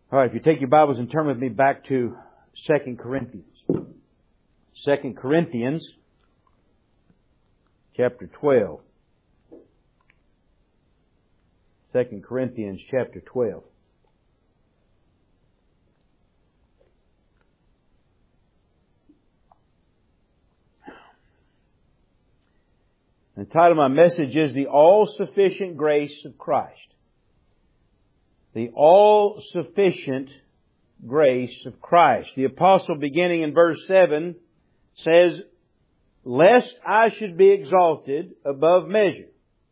All right, if you take your Bibles and turn with me back to 2 Corinthians. 2 Corinthians chapter 12. 2 Corinthians chapter 12. The title of my message is The All-Sufficient Grace of Christ. The all-sufficient grace of Christ. The apostle, beginning in verse 7, says, "Lest I should be exalted above measure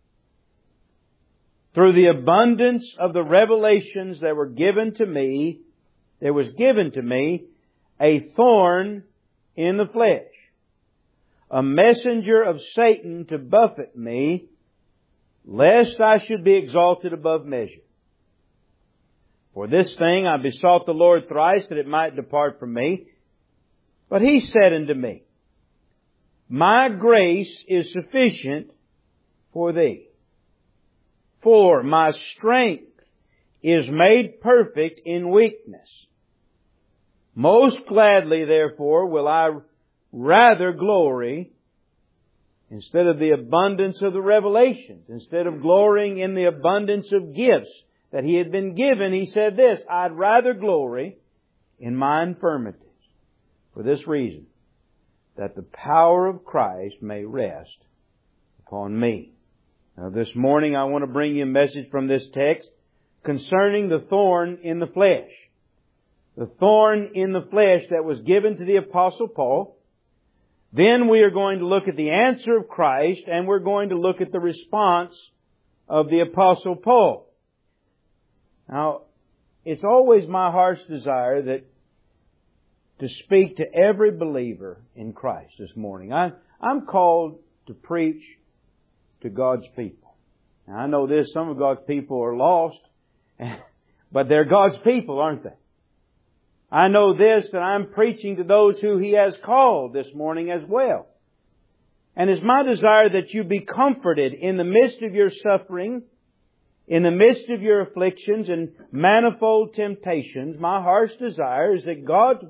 through the abundance of the revelations that were given to me, there was given to me a thorn in the flesh, a messenger of Satan to buffet me, lest I should be exalted above measure. For this thing I besought the Lord thrice that it might depart from me. But He said unto me, My grace is sufficient for thee. For my strength is made perfect in weakness. Most gladly, therefore, will I rather glory instead of the abundance of the revelations, instead of glorying in the abundance of gifts that He had been given. He said this, I'd rather glory in my infirmities for this reason, that the power of Christ may rest upon me. Now this morning I want to bring you a message from this text concerning the thorn in the flesh. The thorn in the flesh that was given to the Apostle Paul. Then we are going to look at the answer of Christ, and we're going to look at the response of the Apostle Paul. Now, it's always my heart's desire that to speak to every believer in Christ this morning. I'm called to preach to God's people. Now, I know this, some of God's people are lost, but they're God's people, aren't they? I know this, that I'm preaching to those who He has called this morning as well. And it's my desire that you be comforted in the midst of your suffering, in the midst of your afflictions and manifold temptations. My heart's desire is that God's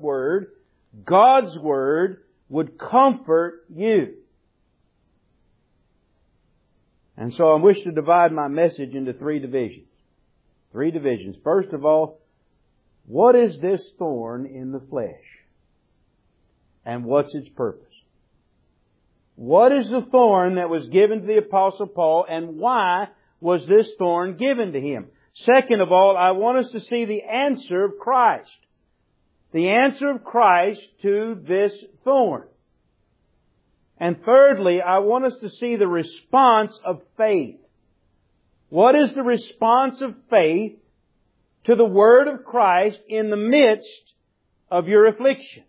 Word would comfort you. And so I wish to divide my message into three divisions. Three divisions. First of all, what is this thorn in the flesh? And what's its purpose? What is the thorn that was given to the Apostle Paul, and why was this thorn given to him? Second of all, I want us to see the answer of Christ. The answer of Christ to this thorn. And thirdly, I want us to see the response of faith. What is the response of faith to the Word of Christ in the midst of your affliction?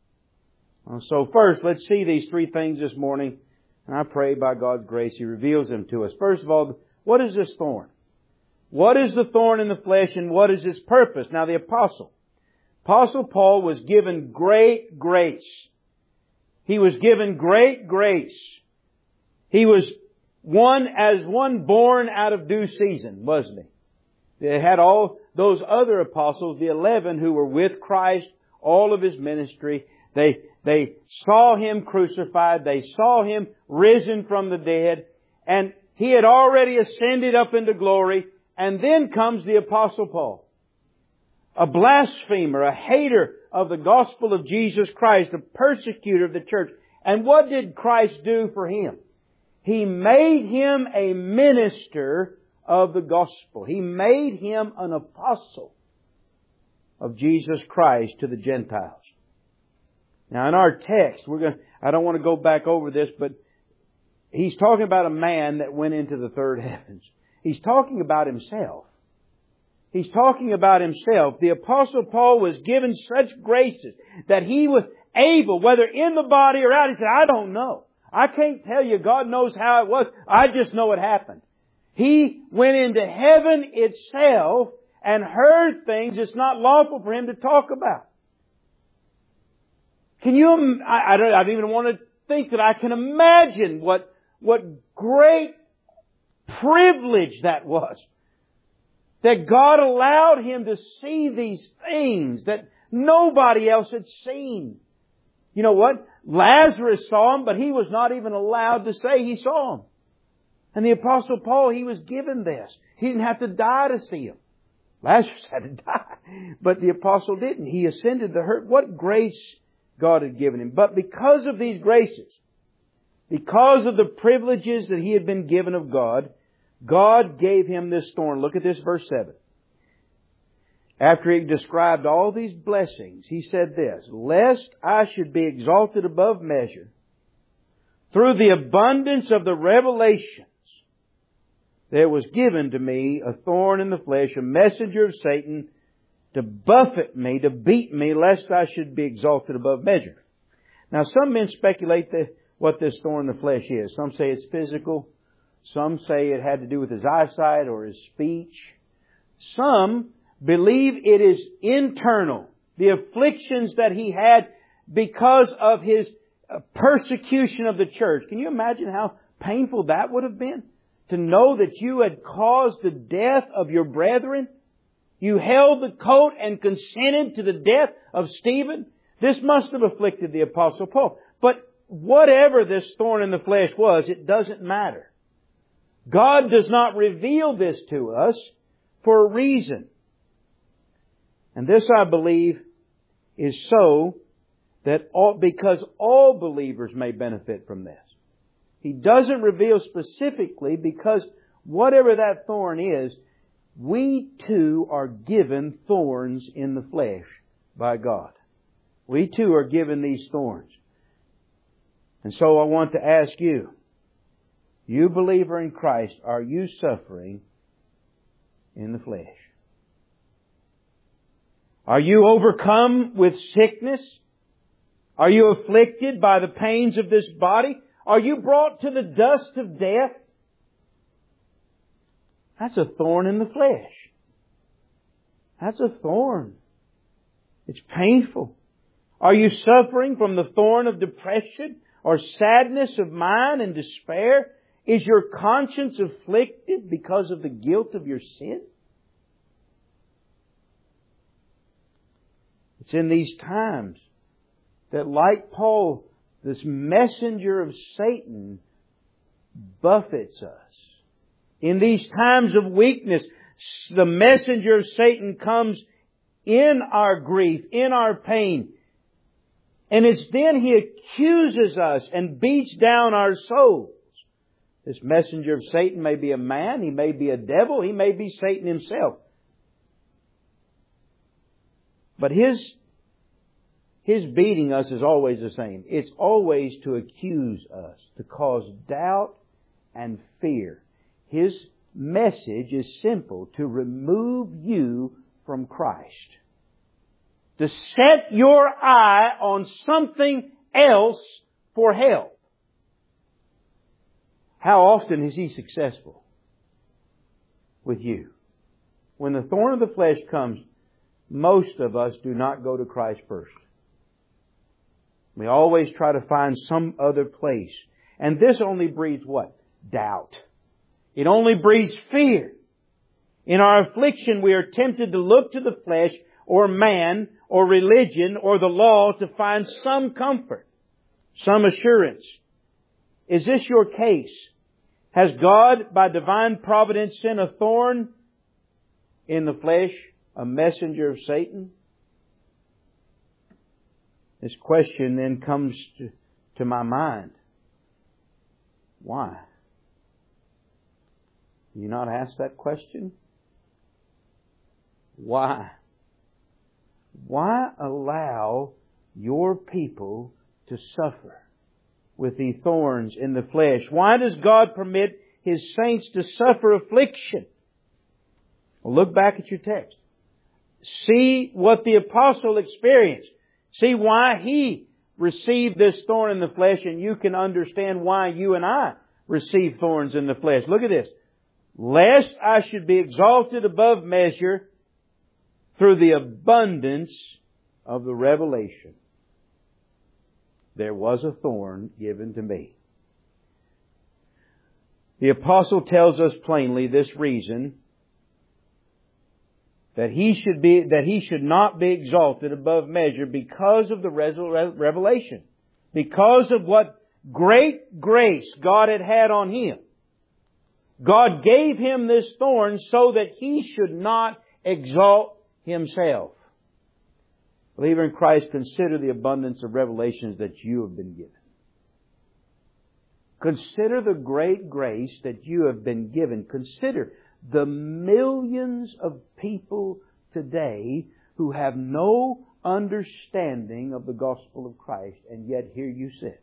So first, let's see these three things this morning. And I pray by God's grace He reveals them to us. First of all, what is this thorn? What is the thorn in the flesh, and what is its purpose? Now the Apostle Paul was given great grace. He was given great grace. He was one born out of due season, wasn't he? They had all those other apostles, the 11 who were with Christ, all of His ministry. They saw Him crucified. They saw Him risen from the dead. And He had already ascended up into glory. And then comes the Apostle Paul. A blasphemer, a hater of the gospel of Jesus Christ, a persecutor of the church. And what did Christ do for him? He made him a minister of the gospel. He made him an apostle of Jesus Christ to the Gentiles. Now in our text, I don't want to go back over this, but he's talking about a man that went into the third heavens. He's talking about himself. He's talking about himself. The Apostle Paul was given such graces that he was able, whether in the body or out, he said, I don't know. I can't tell you. God knows how it was. I just know it happened. He went into heaven itself and heard things it's not lawful for him to talk about. Can you, I don't even want to think that I can imagine what great privilege that was. That God allowed him to see these things that nobody else had seen. You know what? Lazarus saw them, but he was not even allowed to say he saw them. And the Apostle Paul, he was given this. He didn't have to die to see them. Lazarus had to die, but the Apostle didn't. He ascended the hurt. What grace God had given him. But because of these graces, because of the privileges that he had been given of God, God gave him this thorn. Look at this, verse 7. After he described all these blessings, he said this, lest I should be exalted above measure through the abundance of the revelations, there was given to me a thorn in the flesh, a messenger of Satan, to buffet me, to beat me, lest I should be exalted above measure. Now, some men speculate what this thorn in the flesh is. Some say it's physical. Some say it had to do with his eyesight or his speech. Some believe it is internal. The afflictions that he had because of his persecution of the church. Can you imagine how painful that would have been? To know that you had caused the death of your brethren? You held the coat and consented to the death of Stephen? This must have afflicted the Apostle Paul. But whatever this thorn in the flesh was, it doesn't matter. God does not reveal this to us for a reason. And this, I believe, is so that because all believers may benefit from this. He doesn't reveal specifically because whatever that thorn is, we too are given thorns in the flesh by God. We too are given these thorns. And so I want to ask you, you believer in Christ, are you suffering in the flesh? Are you overcome with sickness? Are you afflicted by the pains of this body? Are you brought to the dust of death? That's a thorn in the flesh. That's a thorn. It's painful. Are you suffering from the thorn of depression or sadness of mind and despair? Is your conscience afflicted because of the guilt of your sin? It's in these times that, like Paul, this messenger of Satan buffets us. In these times of weakness, the messenger of Satan comes in our grief, in our pain. And it's then he accuses us and beats down our souls. This messenger of Satan may be a man, he may be a devil, he may be Satan himself. But his beating us is always the same. It's always to accuse us, to cause doubt and fear. His message is simple: to remove you from Christ. To set your eye on something else for help. How often is he successful with you? When the thorn of the flesh comes, most of us do not go to Christ first. We always try to find some other place. And this only breeds what? Doubt. It only breeds fear. In our affliction, we are tempted to look to the flesh or man or religion or the law to find some comfort, some assurance. Is this your case? Has God, by divine providence, sent a thorn in the flesh, a messenger of Satan? This question then comes to my mind. Why? Do you not ask that question? Why? Why allow your people to suffer with the thorns in the flesh? Why does God permit His saints to suffer affliction? Well, look back at your text. See what the apostle experienced. See why he received this thorn in the flesh, and you can understand why you and I receive thorns in the flesh. Look at this. Lest I should be exalted above measure through the abundance of the revelation. There was a thorn given to me. The apostle tells us plainly this reason that He should not be exalted above measure because of the revelation. Because of what great grace God had on Him. God gave Him this thorn so that He should not exalt Himself. Believer in Christ, consider the abundance of revelations that you have been given. Consider the great grace that you have been given. Consider the millions of people today who have no understanding of the gospel of Christ, and yet here you sit.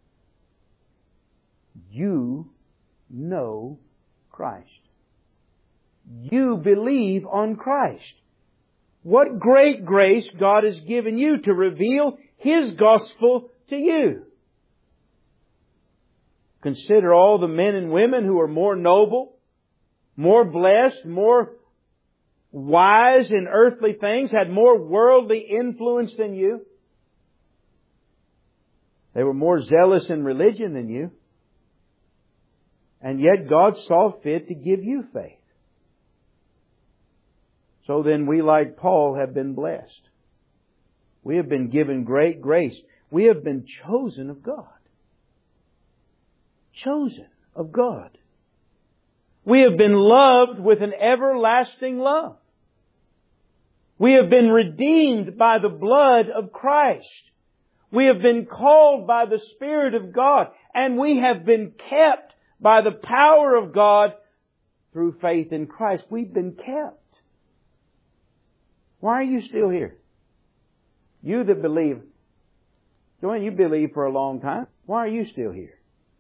You know Christ. You believe on Christ. What great grace God has given you to reveal His gospel to you. Consider all the men and women who are more noble, more blessed, more wise in earthly things, had more worldly influence than you. They were more zealous in religion than you. And yet God saw fit to give you faith. So then we, like Paul, have been blessed. We have been given great grace. We have been chosen of God. Chosen of God. We have been loved with an everlasting love. We have been redeemed by the blood of Christ. We have been called by the Spirit of God. And we have been kept by the power of God through faith in Christ. We've been kept. Why are you still here? You that believe. Joanne, you believe for a long time. Why are you still here?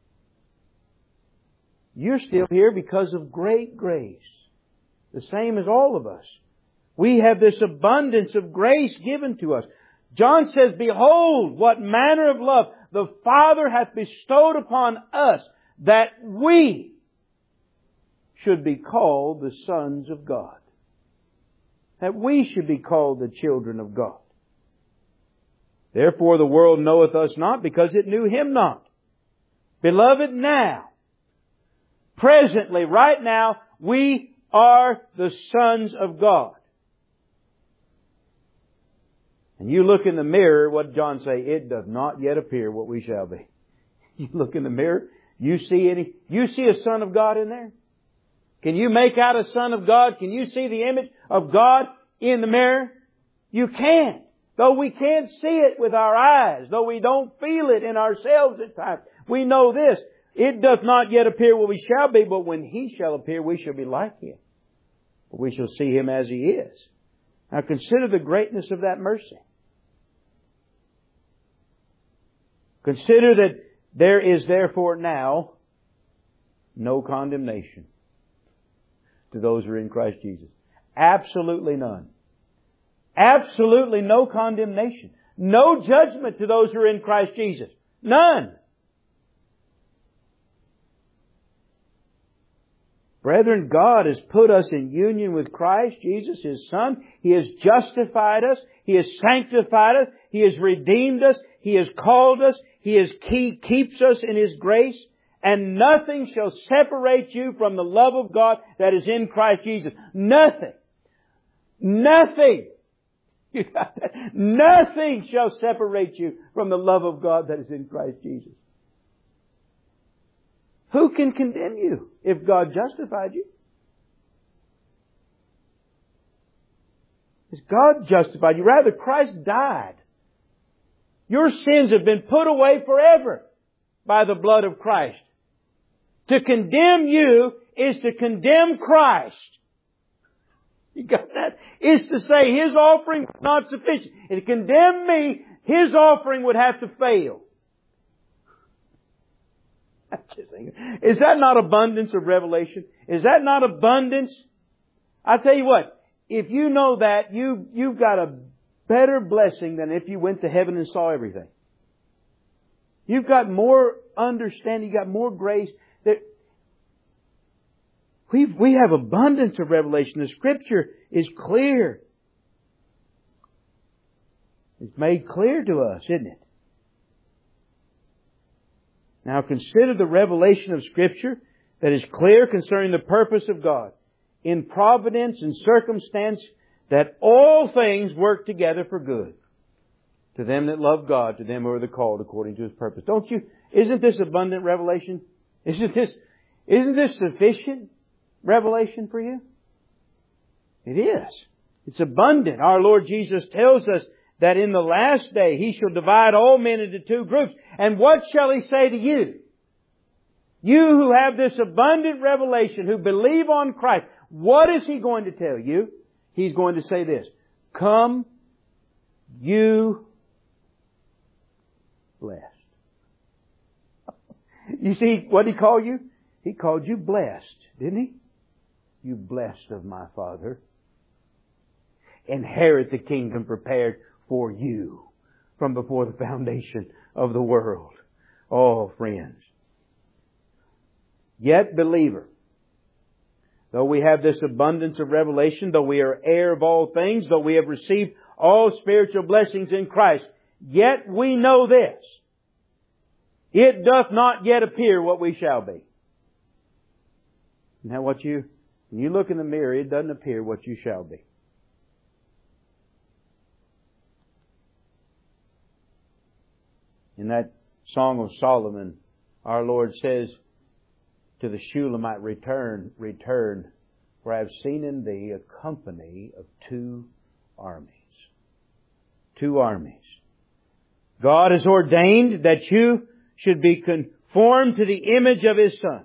You're still here because of great grace. The same as all of us. We have this abundance of grace given to us. John says, "Behold, what manner of love the Father hath bestowed upon us, that we should be called the sons of God." That we should be called the children of God. Therefore the world knoweth us not, because it knew Him not. Beloved, now, presently, right now, we are the sons of God. And you look in the mirror, what did John say? It does not yet appear what we shall be. You look in the mirror, you see a son of God in there? Can you make out a son of God? Can you see the image of God in the mirror? You can't. Though we can't see it with our eyes, though we don't feel it in ourselves at times, we know this. It doth not yet appear what we shall be, but when He shall appear, we shall be like Him. For we shall see Him as He is. Now consider the greatness of that mercy. Consider that there is therefore now no condemnation to those who are in Christ Jesus. Absolutely none. Absolutely no condemnation. No judgment to those who are in Christ Jesus. None. Brethren, God has put us in union with Christ Jesus, His Son. He has justified us. He has sanctified us. He has redeemed us. He has called us. He keeps us in His grace. And nothing shall separate you from the love of God that is in Christ Jesus. Nothing. Nothing. You got that? Nothing shall separate you from the love of God that is in Christ Jesus. Who can condemn you if God justified you? It's God justified you. Rather, Christ died. Your sins have been put away forever by the blood of Christ. To condemn you is to condemn Christ. You got that? It's to say His offering was not sufficient. And to condemn me, His offering would have to fail. Is that not abundance of revelation? Is that not abundance? I tell you what, if you know that, you've got a better blessing than if you went to heaven and saw everything. You've got more understanding, you've got more grace. We have abundance of revelation. The Scripture is clear. It's made clear to us, isn't it? Now consider the revelation of Scripture that is clear concerning the purpose of God. In providence and circumstance, that all things work together for good to them that love God, to them who are the called according to His purpose. Isn't this abundant revelation? Isn't this sufficient revelation for you? It is. It's abundant. Our Lord Jesus tells us that in the last day He shall divide all men into two groups. And what shall He say to you? You who have this abundant revelation, who believe on Christ, what is He going to tell you? He's going to say this: come, you blessed. You see what He called you? He called you blessed, didn't He? You blessed of my Father. Inherit the kingdom prepared for you from before the foundation of the world. Oh, friends. Yet, believer, though we have this abundance of revelation, though we are heir of all things, though we have received all spiritual blessings in Christ, yet we know this: it doth not yet appear what we shall be. Now when you look in the mirror, it doesn't appear what you shall be. In that Song of Solomon, our Lord says to the Shulamite, return, for I have seen in thee a company of two armies. Two armies. God has ordained that you should be conformed to the image of His Son.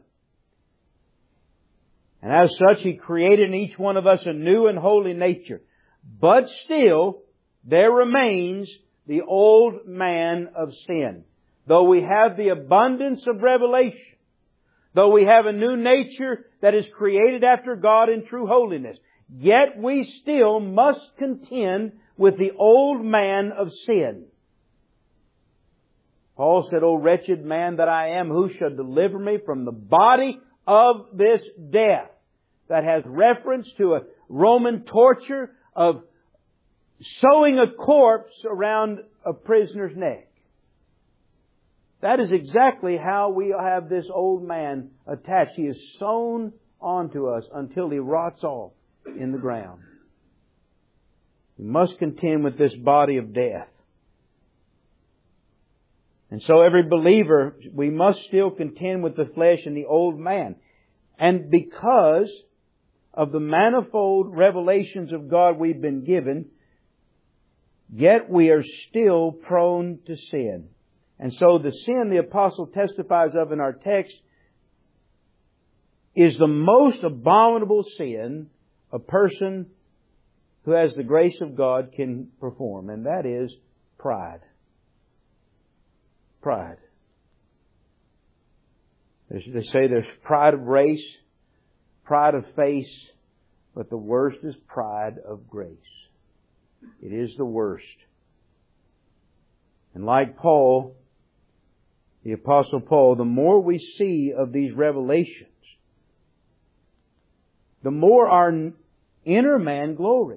And as such, He created in each one of us a new and holy nature. But still, there remains the old man of sin. Though we have the abundance of revelation, though we have a new nature that is created after God in true holiness, yet we still must contend with the old man of sin. Paul said, O wretched man that I am, who shall deliver me from the body of this death? That has reference to a Roman torture of sewing a corpse around a prisoner's neck. That is exactly how we have this old man attached. He is sewn onto us until he rots off in the ground. We must contend with this body of death. And so every believer, we must still contend with the flesh and the old man. And because of the manifold revelations of God we've been given, yet we are still prone to sin. And so the sin the apostle testifies of in our text is the most abominable sin a person who has the grace of God can perform, and that is pride. Pride. They say there's pride of race, pride of face, but the worst is pride of grace. It is the worst. And like Paul, the Apostle Paul, the more we see of these revelations, the more our inner man glories.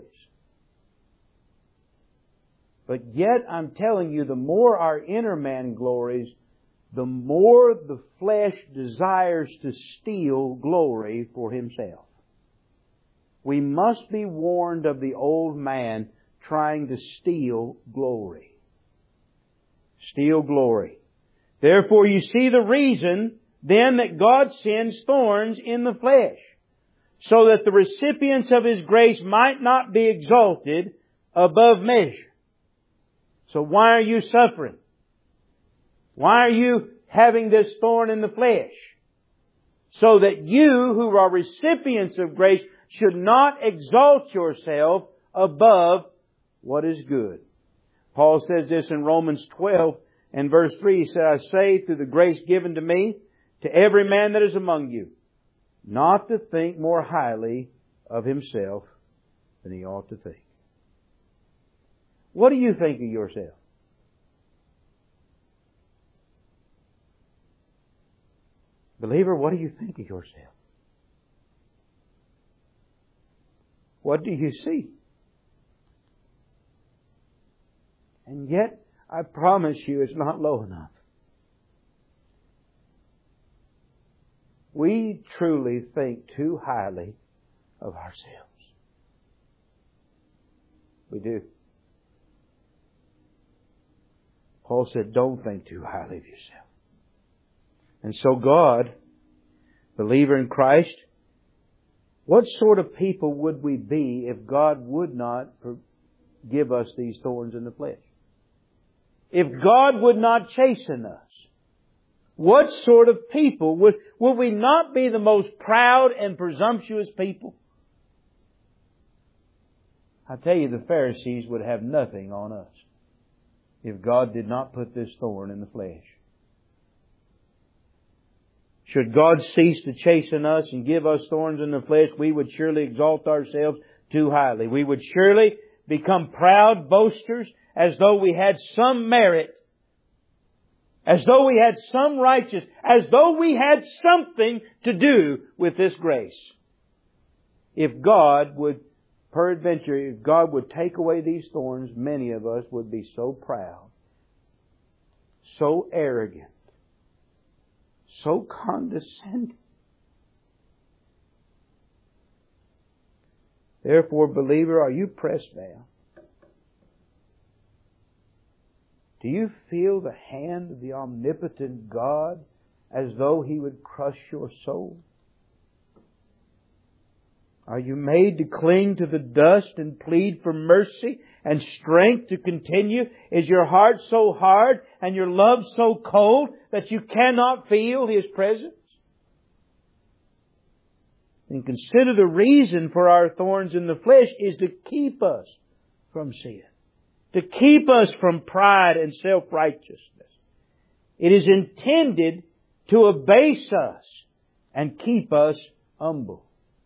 But yet, I'm telling you, the more our inner man glories, the more the flesh desires to steal glory for himself. We must be warned of the old man trying to steal glory. Steal glory. Therefore, you see the reason then that God sends thorns in the flesh, so that the recipients of His grace might not be exalted above measure. So why are you suffering? Why are you having this thorn in the flesh? So that you, who are recipients of grace, should not exalt yourself above what is good. Paul says this in Romans 12 and verse 3. He said, I say through the grace given to me, to every man that is among you, not to think more highly of himself than he ought to think. What do you think of yourself? Believer, what do you think of yourself? What do you see? And yet, I promise you, it's not low enough. We truly think too highly of ourselves. We do. Paul said, don't think too highly of yourself. And so God, believer in Christ, what sort of people would we be if God would not give us these thorns in the flesh? If God would not chasten us, what sort of people would we not be the most proud and presumptuous people? I tell you, the Pharisees would have nothing on us if God did not put this thorn in the flesh. Should God cease to chasten us and give us thorns in the flesh, we would surely exalt ourselves too highly. We would surely become proud boasters as though we had some merit, as though we had some righteousness, as though we had something to do with this grace. If God would, peradventure, if God would take away these thorns, many of us would be so proud, so arrogant, so condescending. Therefore, believer, are you pressed down? Do you feel the hand of the omnipotent God as though He would crush your soul? Are you made to cling to the dust and plead for mercy and strength to continue? Is your heart so hard and your love so cold that you cannot feel His presence? And consider the reason for our thorns in the flesh is to keep us from sin, to keep us from pride and self-righteousness. It is intended to abase us and keep us humble.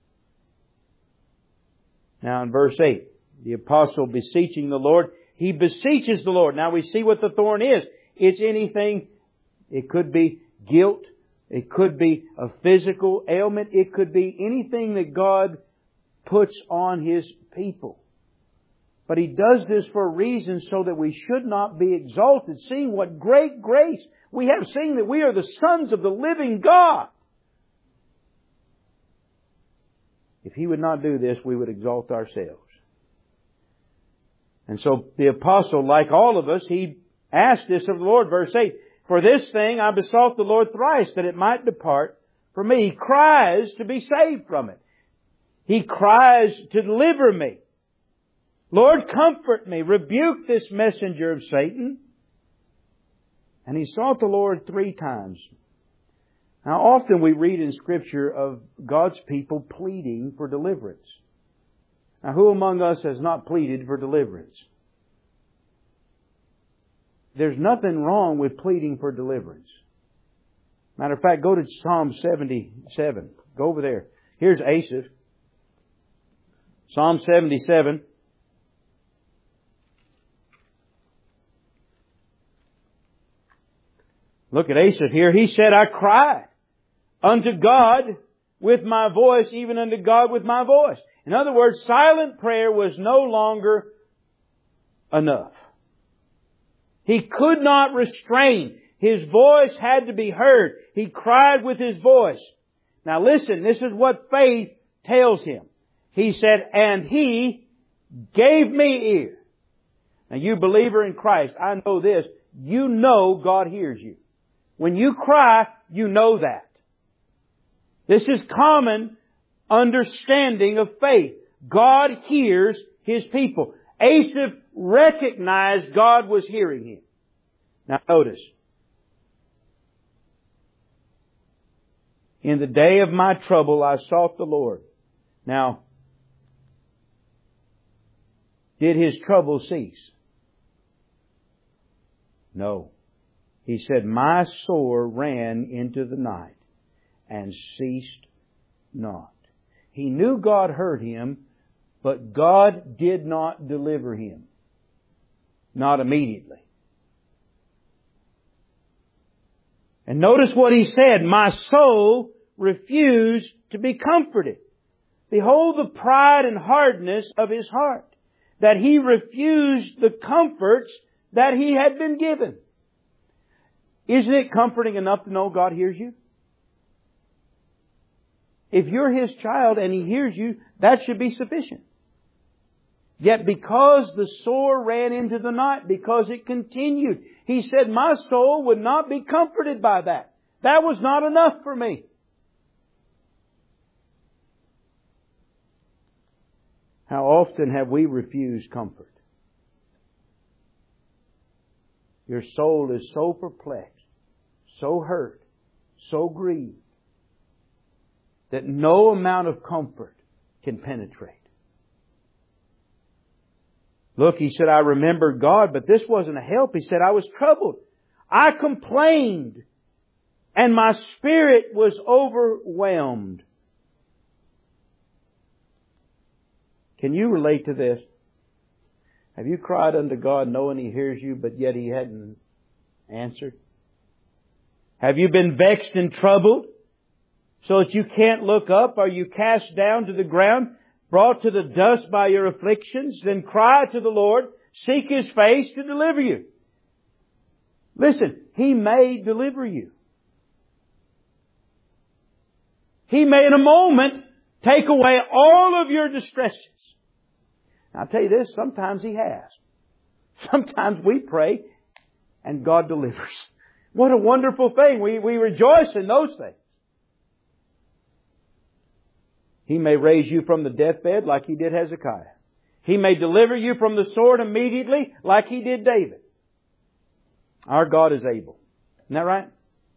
Now in verse 8, the apostle beseeching the Lord, he beseeches the Lord. Now we see what the thorn is. It's anything. It could be guilt. It could be a physical ailment. It could be anything that God puts on His people. But He does this for a reason so that we should not be exalted, seeing what great grace we have, seeing that we are the sons of the living God. If He would not do this, we would exalt ourselves. And so the apostle, like all of us, he asked this of the Lord. Verse 8, for this thing I besought the Lord thrice, that it might depart from me. He cries to be saved from it. He cries to deliver me. Lord, comfort me. Rebuke this messenger of Satan. And he sought the Lord 3 times. Now, often we read in Scripture of God's people pleading for deliverance. Now, who among us has not pleaded for deliverance? There's nothing wrong with pleading for deliverance. Matter of fact, go to Psalm 77. Go over there. Here's Asaph. Psalm 77. Look at Asaph here. He said, I cried unto God with my voice, even unto God with my voice. In other words, silent prayer was no longer enough. He could not restrain. His voice had to be heard. He cried with his voice. Now listen, this is what faith tells him. He said, and He gave me ear. Now you believer in Christ, I know this. You know God hears you. When you cry, you know that. This is common understanding of faith. God hears His people. Asaph recognized God was hearing him. Now notice. In the day of my trouble I sought the Lord. Now, did his trouble cease? No. He said, my sore ran into the night and ceased not. He knew God heard him, but God did not deliver him. Not immediately. And notice what he said, my soul refused to be comforted. Behold the pride and hardness of his heart, that he refused the comforts that he had been given. Isn't it comforting enough to know God hears you? If you're His child and He hears you, that should be sufficient. Yet because the sore ran into the night, because it continued, he said, my soul would not be comforted by that. That was not enough for me. How often have we refused comfort? Your soul is so perplexed, so hurt, so grieved, that no amount of comfort can penetrate. Look, he said, I remembered God, but this wasn't a help. He said, I was troubled. I complained, and my spirit was overwhelmed. Can you relate to this? Have you cried unto God knowing He hears you, but yet He hadn't answered? Have you been vexed and troubled so that you can't look up? Are you cast down to the ground, brought to the dust by your afflictions? Then cry to the Lord, seek His face to deliver you. Listen, He may deliver you. He may in a moment take away all of your distresses. Now, I'll tell you this, sometimes He has. Sometimes we pray and God delivers. What a wonderful thing. We rejoice in those things. He may raise you from the deathbed like He did Hezekiah. He may deliver you from the sword immediately like He did David. Our God is able. Isn't that right?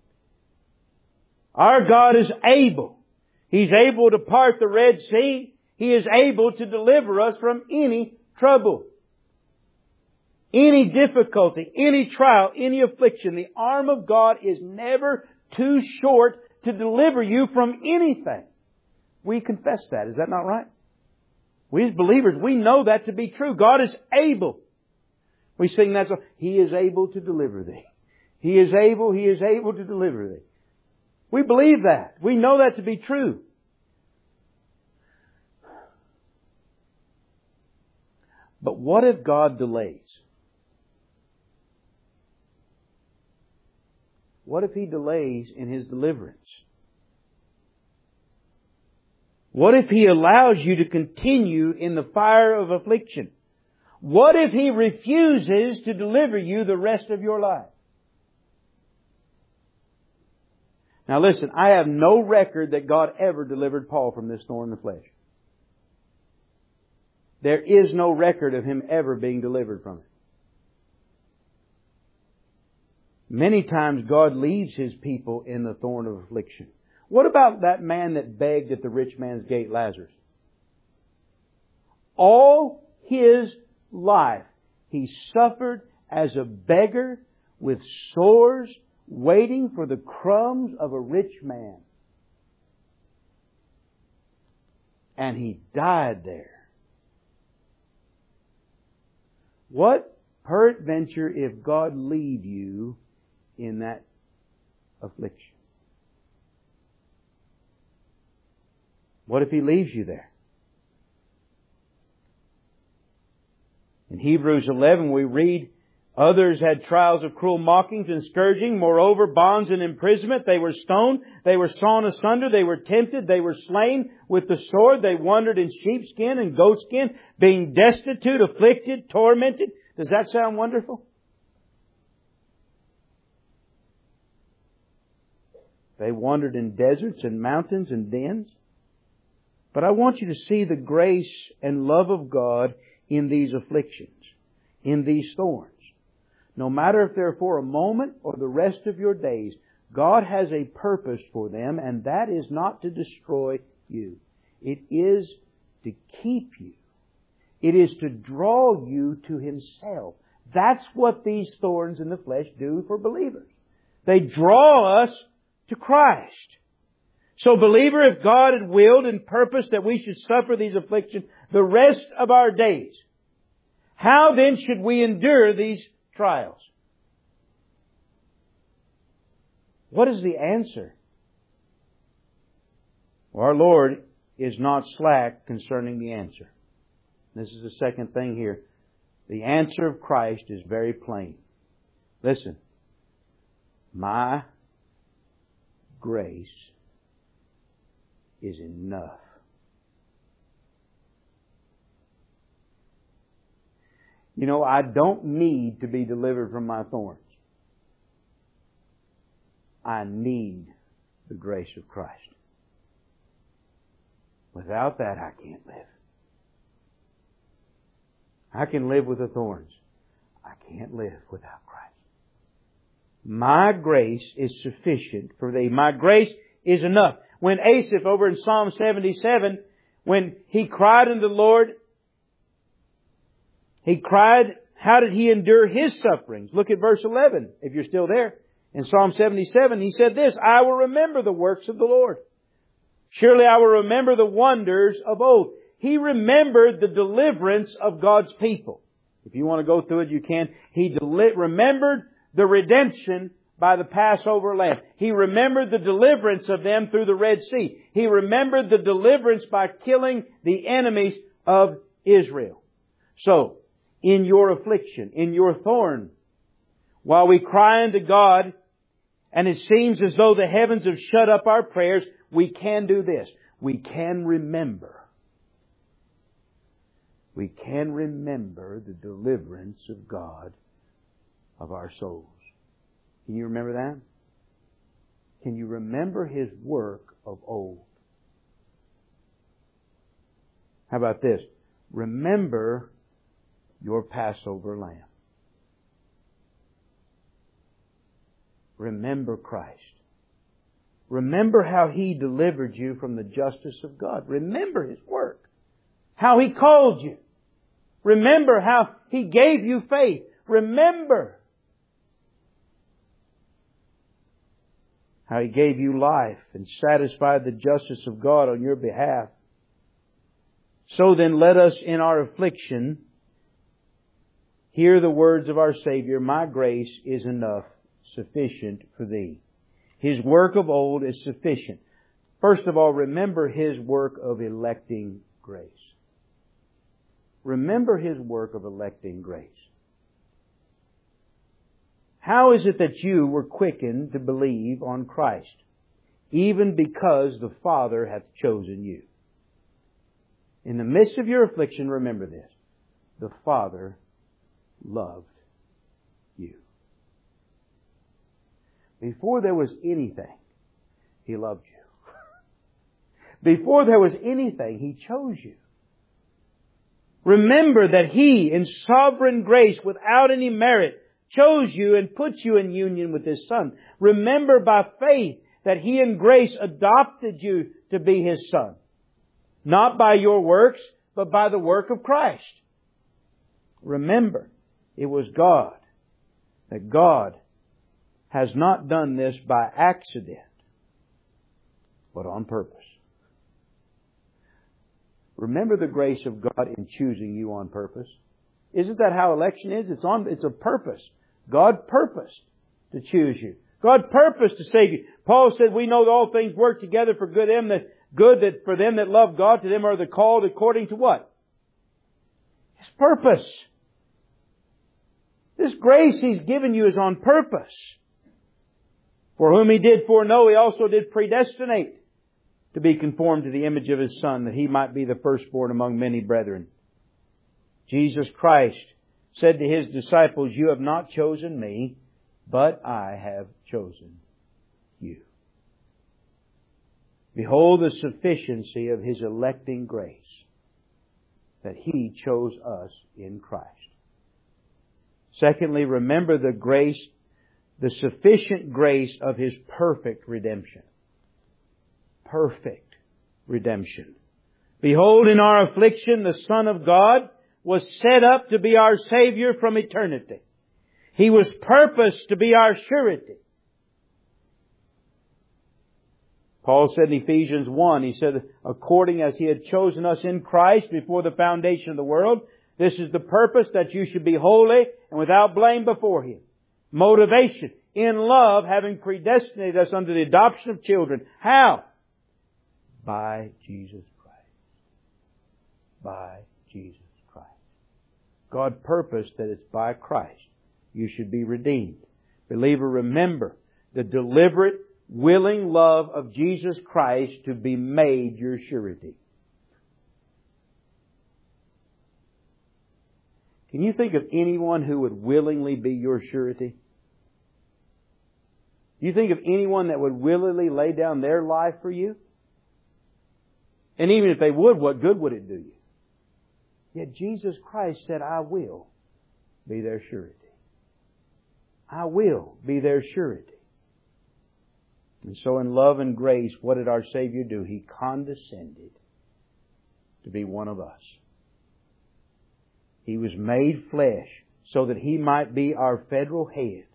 Our God is able. He's able to part the Red Sea. He is able to deliver us from any trouble, any difficulty, any trial, any affliction. The arm of God is never too short to deliver you from anything. We confess that. Is that not right? We as believers, we know that to be true. God is able. We sing that song, He is able to deliver thee. He is able to deliver thee. We believe that. We know that to be true. But what if God delays? What if He delays in His deliverance? What if He allows you to continue in the fire of affliction? What if He refuses to deliver you the rest of your life? Now listen, I have no record that God ever delivered Paul from this thorn in the flesh. There is no record of him ever being delivered from it. Many times God leaves His people in the thorn of affliction. What about that man that begged at the rich man's gate, Lazarus? All his life he suffered as a beggar with sores, waiting for the crumbs of a rich man. And he died there. What peradventure if God leave you in that affliction? What if He leaves you there? In Hebrews 11 we read, others had trials of cruel mockings and scourging, moreover bonds and imprisonment. They were stoned, they were sawn asunder, they were tempted, they were slain with the sword, they wandered in sheepskin and goatskin, being destitute, afflicted, tormented. Does that sound wonderful? They wandered in deserts and mountains and dens. But I want you to see the grace and love of God in these afflictions, in these thorns. No matter if they're for a moment or the rest of your days, God has a purpose for them, and that is not to destroy you. It is to keep you. It is to draw you to Himself. That's what these thorns in the flesh do for believers. They draw us to Christ. So believer, if God had willed and purposed that we should suffer these afflictions the rest of our days, how then should we endure these trials? What is the answer? Well, our Lord is not slack concerning the answer. This is the second thing here. The answer of Christ is very plain. Listen. My grace is enough. You know, I don't need to be delivered from my thorns. I need the grace of Christ. Without that, I can't live. I can live with the thorns. I can't live without Christ. My grace is sufficient for thee. My grace is enough. When Asaph over in Psalm 77, when he cried unto the Lord, he cried, how did he endure his sufferings? Look at verse 11, if you're still there. In Psalm 77, he said this, I will remember the works of the Lord. Surely I will remember the wonders of old. He remembered the deliverance of God's people. If you want to go through it, you can. He remembered the redemption by the Passover lamb. He remembered the deliverance of them through the Red Sea. He remembered the deliverance by killing the enemies of Israel. So, in your affliction, in your thorn, while we cry unto God, and it seems as though the heavens have shut up our prayers, we can do this. We can remember. We can remember the deliverance of God of our souls. Can you remember that? Can you remember His work of old? How about this? Remember your Passover lamb. Remember Christ. Remember how He delivered you from the justice of God. Remember His work. How He called you. Remember how He gave you faith. Remember how He gave you life and satisfied the justice of God on your behalf. So then let us in our affliction hear the words of our Savior, my grace is enough, sufficient for thee. His work of old is sufficient. First of all, remember His work of electing grace. Remember His work of electing grace. How is it that you were quickened to believe on Christ? Even because the Father hath chosen you. In the midst of your affliction, remember this. The Father loved you. Before there was anything, He loved you. Before there was anything, He chose you. Remember that He, in sovereign grace, without any merit, chose you and put you in union with His Son. Remember by faith that He in grace adopted you to be His Son. Not by your works, but by the work of Christ. Remember, it was God. That God has not done this by accident, but on purpose. Remember the grace of God in choosing you on purpose. Isn't that how election is? It's a purpose. God purposed to choose you. God purposed to save you. Paul said, we know that all things work together for good that for them that love God, to them are the called according to what? His purpose. This grace He's given you is on purpose. For whom He did foreknow, He also did predestinate to be conformed to the image of His Son, that He might be the firstborn among many brethren. Jesus Christ said to His disciples, you have not chosen me, but I have chosen you. Behold the sufficiency of His electing grace, that He chose us in Christ. Secondly, remember the grace, the sufficient grace of His perfect redemption. Perfect redemption. Behold, in our affliction, the Son of God was set up to be our Savior from eternity. He was purposed to be our surety. Paul said in Ephesians 1, he said, according as He had chosen us in Christ before the foundation of the world, this is the purpose, that you should be holy and without blame before Him. Motivation, in love, having predestinated us unto the adoption of children. How? By Jesus Christ. By Jesus Christ. God purposed that it's by Christ you should be redeemed. Believer, remember the deliberate, willing love of Jesus Christ to be made your surety. Can you think of anyone who would willingly be your surety? Do you think of anyone that would willingly lay down their life for you? And even if they would, what good would it do you? Yet Jesus Christ said, I will be their surety. I will be their surety. And so in love and grace, what did our Savior do? He condescended to be one of us. He was made flesh so that He might be our federal head.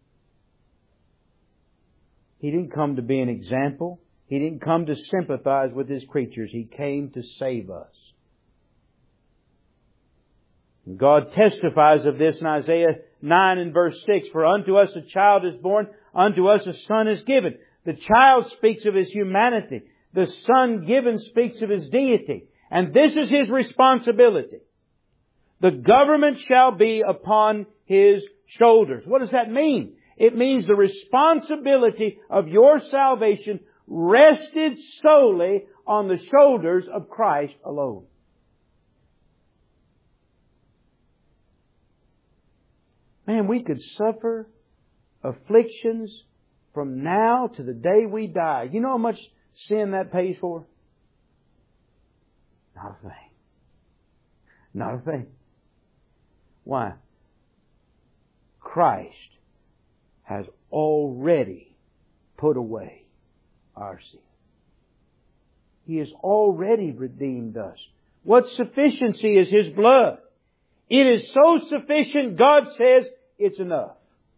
He didn't come to be an example. He didn't come to sympathize with His creatures. He came to save us. God testifies of this in Isaiah 9 and verse 6. For unto us a child is born, unto us a son is given. The child speaks of His humanity. The son given speaks of His deity. And this is His responsibility. The government shall be upon His shoulders. What does that mean? It means the responsibility of your salvation rested solely on the shoulders of Christ alone. Man, we could suffer afflictions from now to the day we die. You know how much sin that pays for? Not a thing. Not a thing. Why? Christ has already put away our sin. He has already redeemed us. What sufficiency is His blood? It is so sufficient, God says, it's enough.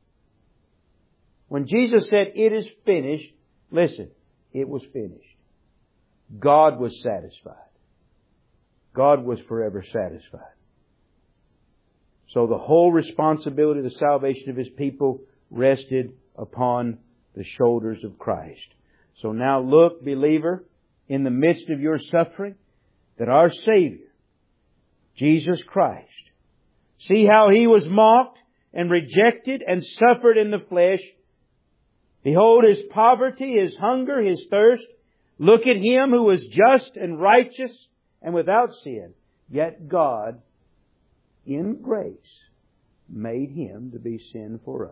When Jesus said, it is finished, listen, it was finished. God was satisfied. God was forever satisfied. So the whole responsibility of the salvation of His people rested upon the shoulders of Christ. So now look, believer, in the midst of your suffering, that our Savior, Jesus Christ, see how He was mocked and rejected and suffered in the flesh. Behold His poverty, His hunger, His thirst. Look at Him who was just and righteous and without sin. Yet God, in grace, made Him to be sin for us.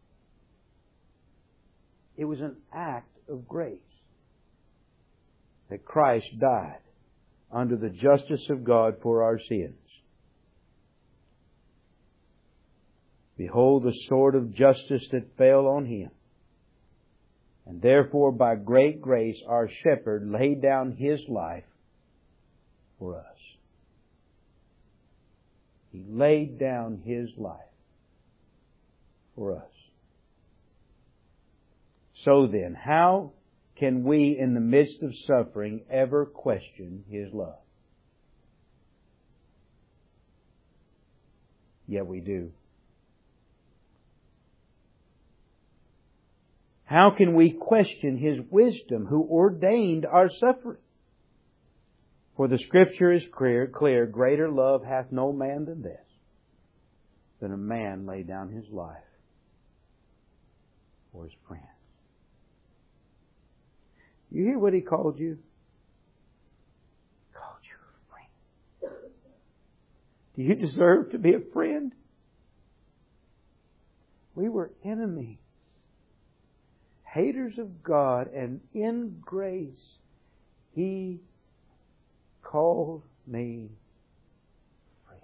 It was an act of grace that Christ died under the justice of God for our sins. Behold the sword of justice that fell on Him. And therefore by great grace our shepherd laid down His life for us. He laid down His life for us. So then, how can we in the midst of suffering ever question His love? Yeah, we do. How can we question His wisdom who ordained our suffering? For the Scripture is clear, greater love hath no man than this, than a man lay down his life for his friends. You hear what He called you? He called you a friend. Do you deserve to be a friend? We were enemies, haters of God, and in grace He called me friend.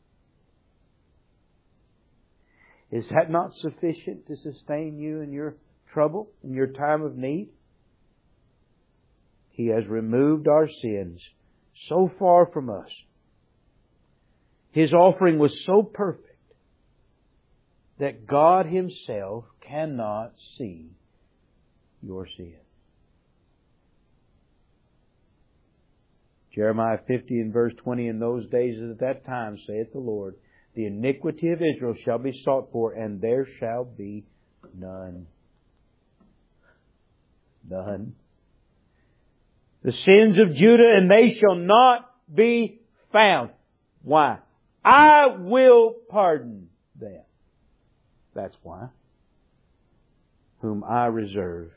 Is that not sufficient to sustain you in your trouble, in your time of need? He has removed our sins so far from us. His offering was so perfect that God Himself cannot see your sin. Jeremiah 50 and verse 20, in those days and at that time, saith the Lord, the iniquity of Israel shall be sought for, and there shall be none. None. The sins of Judah, and they shall not be found. Why? I will pardon them. That's why. Whom I reserve.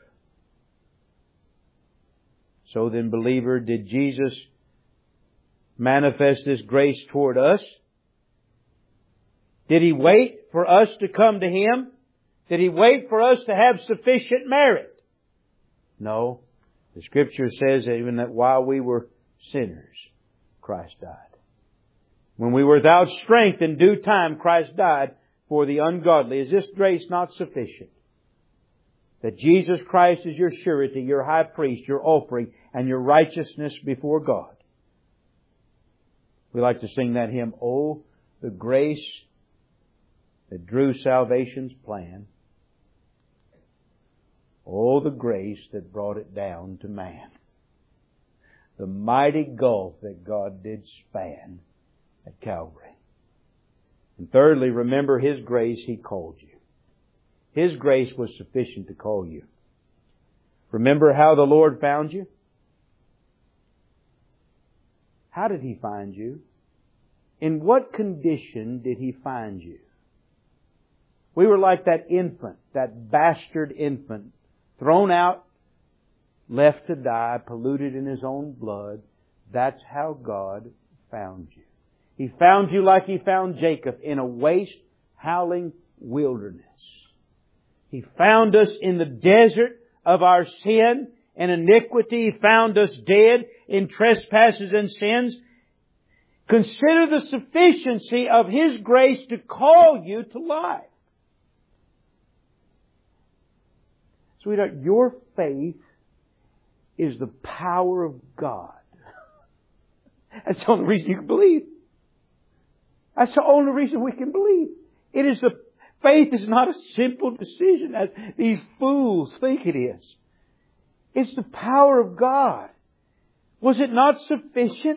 So then, believer, did Jesus manifest this grace toward us? Did He wait for us to come to Him? Did He wait for us to have sufficient merit? No. The Scripture says even that while we were sinners, Christ died. When we were without strength, in due time Christ died for the ungodly. Is this grace not sufficient? That Jesus Christ is your surety, your high priest, your offering, and your righteousness before God. We like to sing that hymn, "Oh, the grace that drew salvation's plan. Oh, the grace that brought it down to man. The mighty gulf that God did span at Calvary." And thirdly, remember His grace He called you. His grace was sufficient to call you. Remember how the Lord found you? How did He find you? In what condition did He find you? We were like that infant, that bastard infant, thrown out, left to die, polluted in his own blood. That's how God found you. He found you like He found Jacob, in a waste, howling wilderness. He found us in the desert of our sin and iniquity. He found us dead in trespasses and sins. Consider the sufficiency of His grace to call you to life. Sweetheart, your faith is the power of God. That's the only reason you can believe. That's the only reason we can believe. Faith is not a simple decision as these fools think it is. It's the power of God. Was it not sufficient?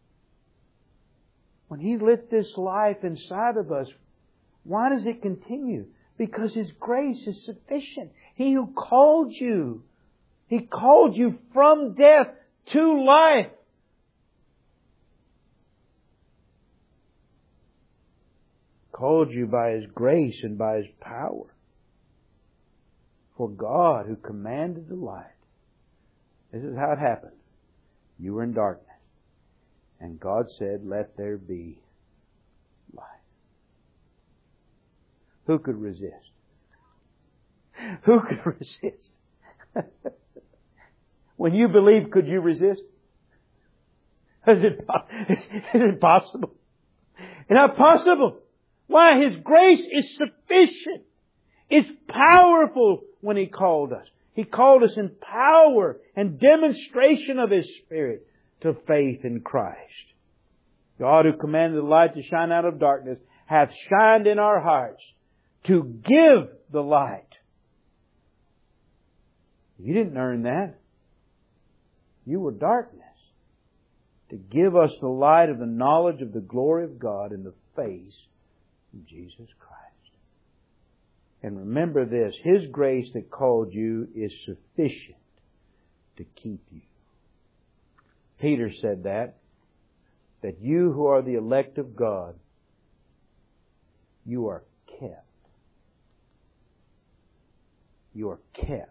When He lit this life inside of us, why does it continue? Because His grace is sufficient. He who called you, He called you from death to life. Called you by His grace and by His power. For God, who commanded the light. This is how it happened. You were in darkness. And God said, "Let there be light." Who could resist? Who could resist? When you believe, could you resist? Is it possible? It's not possible. Why? His grace is sufficient. It's powerful when He called us. He called us in power and demonstration of His Spirit to faith in Christ. God, who commanded the light to shine out of darkness, hath shined in our hearts to give the light. You didn't earn that. You were darkness. To give us the light of the knowledge of the glory of God in the face of Jesus Christ. And remember this, His grace that called you is sufficient to keep you. Peter said that you who are the elect of God, you are kept. You are kept.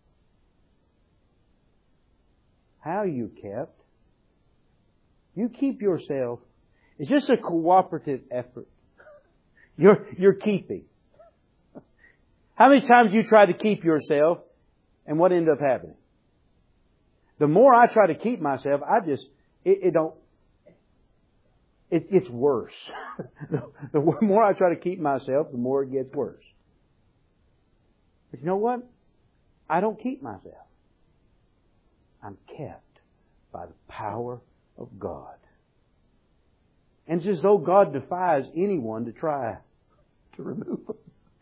How are you kept? You keep yourself. It's just a cooperative effort. You're keeping. How many times you try to keep yourself and what ended up happening? The more I try to keep myself, it's worse. The more I try to keep myself, the more it gets worse. But you know what? I don't keep myself. I'm kept by the power of God. And it's as though God defies anyone to try to remove them.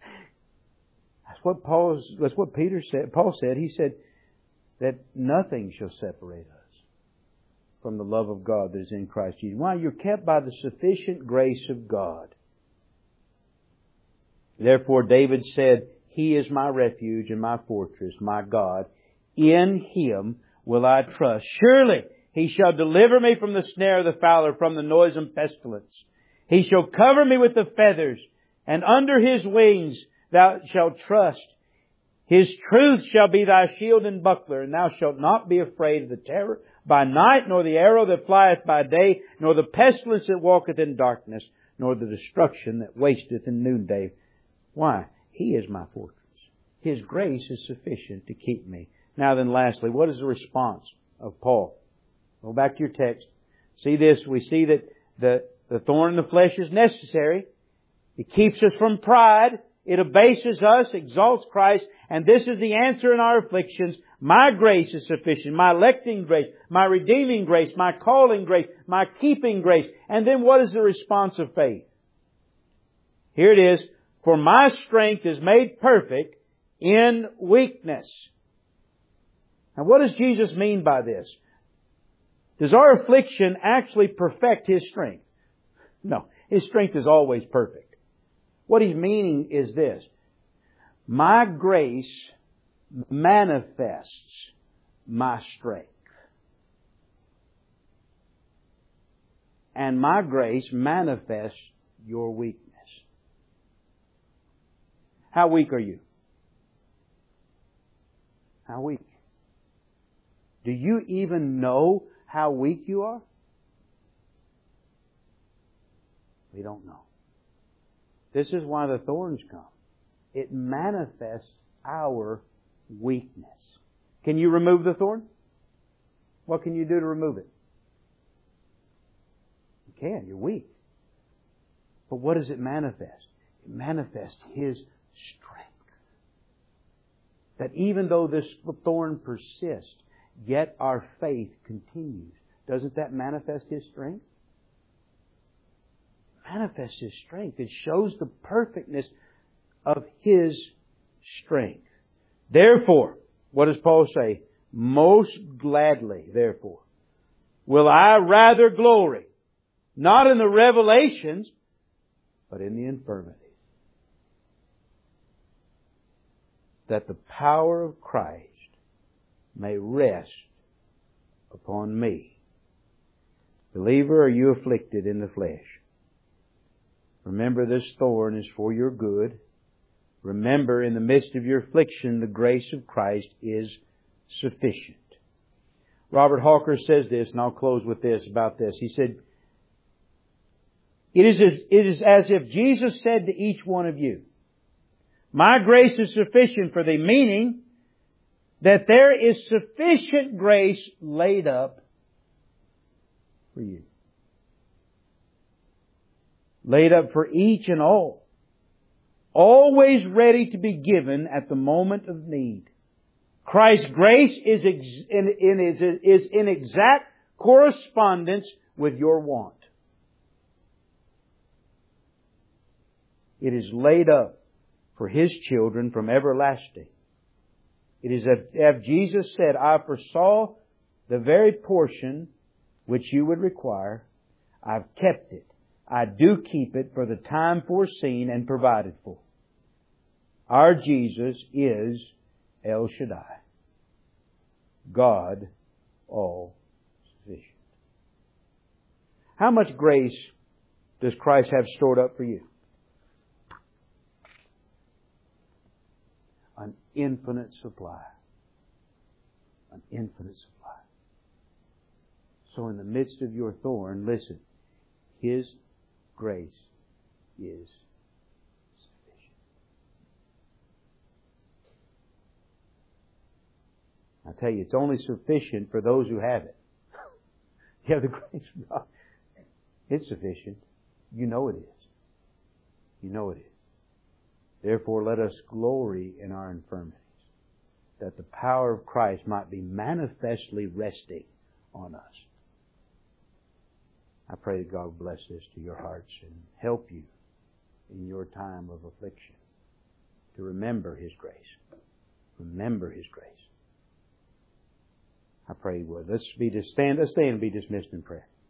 That's what Peter said. Paul said. He said that nothing shall separate us from the love of God that is in Christ Jesus. Why? You're kept by the sufficient grace of God. Therefore David said, He is my refuge and my fortress, my God. In Him will I trust. Surely He shall deliver me from the snare of the fowler, from the noisome pestilence. He shall cover me with the feathers, and under His wings thou shalt trust. His truth shall be thy shield and buckler, and thou shalt not be afraid of the terror by night, nor the arrow that flieth by day, nor the pestilence that walketh in darkness, nor the destruction that wasteth in noonday. Why? He is my fortress. His grace is sufficient to keep me. Now then, lastly, what is the response of Paul? Go back to your text. See this. We see that the thorn in the flesh is necessary. It keeps us from pride. It abases us, exalts Christ. And this is the answer in our afflictions. My grace is sufficient. My electing grace, my redeeming grace, my calling grace, my keeping grace. And then what is the response of faith? Here it is. For my strength is made perfect in weakness. Now what does Jesus mean by this? Does our affliction actually perfect His strength? No. His strength is always perfect. What He's meaning is this. My grace manifests my strength. And my grace manifests your weakness. How weak are you? How weak? Do you even know how weak you are? We don't know. This is why the thorns come. It manifests our weakness. Can you remove the thorn? What can you do to remove it? You can. You're weak. But what does it manifest? It manifests His strength. That even though this thorn persists, yet our faith continues. Doesn't that manifest His strength? It manifests His strength. It shows the perfectness of His strength. Therefore, what does Paul say? Most gladly, therefore, will I rather glory, not in the revelations, but in the infirmities. That the power of Christ may rest upon me. Believer, are you afflicted in the flesh? Remember, this thorn is for your good. Remember, in the midst of your affliction, the grace of Christ is sufficient. Robert Hawker says this, and I'll close with this about this. He said, It is as if Jesus said to each one of you, my grace is sufficient for thee, meaning that there is sufficient grace laid up for you. Laid up for each and all. Always ready to be given at the moment of need. Christ's grace is in exact correspondence with your want. It is laid up for His children from everlasting. It is as Jesus said, I foresaw the very portion which you would require. I've kept it. I do keep it for the time foreseen and provided for. Our Jesus is El Shaddai, God all-sufficient. How much grace does Christ have stored up for you? An infinite supply. An infinite supply. So in the midst of your thorn, listen, His grace is sufficient. I tell you, it's only sufficient for those who have it. You have the grace of God. It's sufficient. You know it is. You know it is. Therefore, let us glory in our infirmities, that the power of Christ might be manifestly resting on us. I pray that God bless this to your hearts and help you in your time of affliction to remember His grace. Remember His grace. I pray you would. Let's stand and be dismissed in prayer.